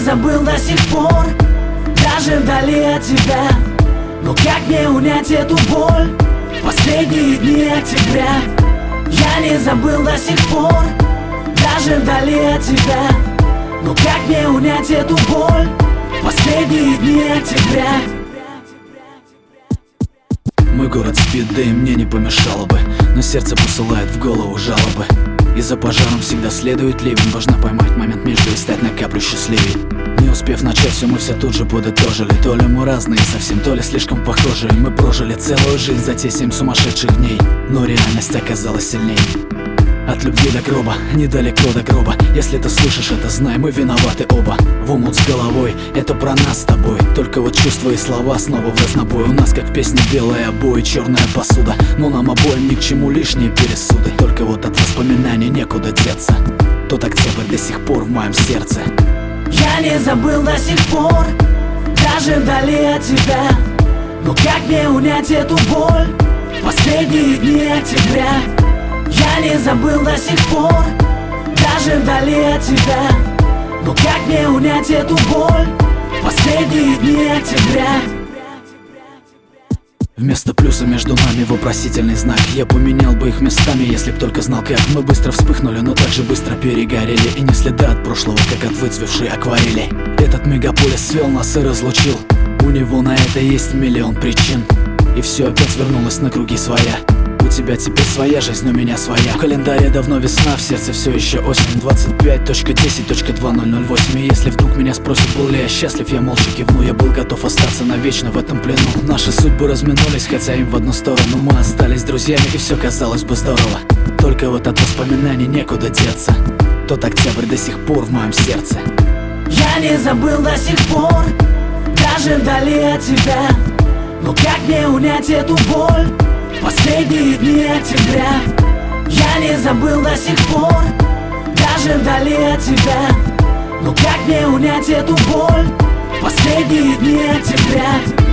забыл до сих пор, даже вдали от тебя. Но как мне унять эту боль в последние дни октября? Я не забыл до сих пор, даже вдали от тебя. Но как мне унять эту боль в последние дни октября? Мой город спит, да и мне не помешало бы, но сердце посылает в голову жалобы. И за пожаром всегда следует ливень. Важно поймать момент между и стать на каплю счастливей. Не успев начать все, мы все тут же подытожили. То ли мы разные совсем, то ли слишком похожие. Мы прожили целую жизнь за те 7 сумасшедших дней, но реальность оказалась сильней. От любви до гроба, недалеко до гроба. Если ты слышишь это, знай, мы виноваты оба. В омут с головой, это про нас с тобой. Только вот чувства и слова снова в разнобой. У нас как в песне белые обои, черная посуда. Но нам обоим ни к чему лишние пересуды. Только вот от воспоминаний некуда деться. Тот октябрь до сих пор в моем сердце. Я не забыл до сих пор, даже вдали от тебя. Но как мне унять эту боль в последние дни октября? Я не забыл до сих пор, даже вдали от тебя. Но как мне унять эту боль в последние дни октября? Вместо плюса между нами вопросительный знак. Я поменял бы их местами, если б только знал как. Мы быстро вспыхнули, но так же быстро перегорели. И не следа от прошлого, как от выцвевшей акварели. Этот мегаполис свел нас и разлучил. У него на это есть миллион причин. И все опять вернулось на круги своя. У тебя теперь своя жизнь, у меня своя. В календаре давно весна, в сердце все еще осень. 25.10.2008. И если вдруг меня спросят, был ли я счастлив, я молча кивну. Я был готов остаться навечно в этом плену. Наши судьбы разминулись, хотя им в одну сторону. Мы остались друзьями, и все казалось бы здорово. Только вот от воспоминаний некуда деться. Тот октябрь до сих пор в моем сердце. Я не забыл до сих пор, даже вдали от тебя. Но как мне унять эту боль в последние дни октября? Я не забыл до сих пор, даже вдали от тебя. Но как мне унять эту боль в последние дни октября?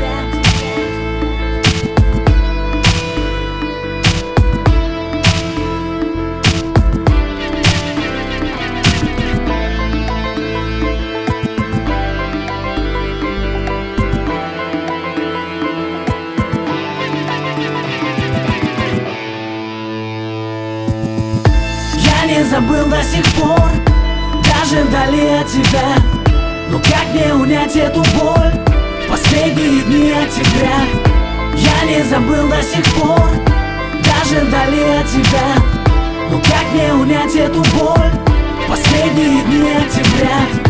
Не забыл до сих пор, даже вдали от тебя. Но как мне унять эту боль в последние дни октября? Я не забыл до сих пор, даже вдали от тебя. Но как мне унять эту боль в последние дни октября?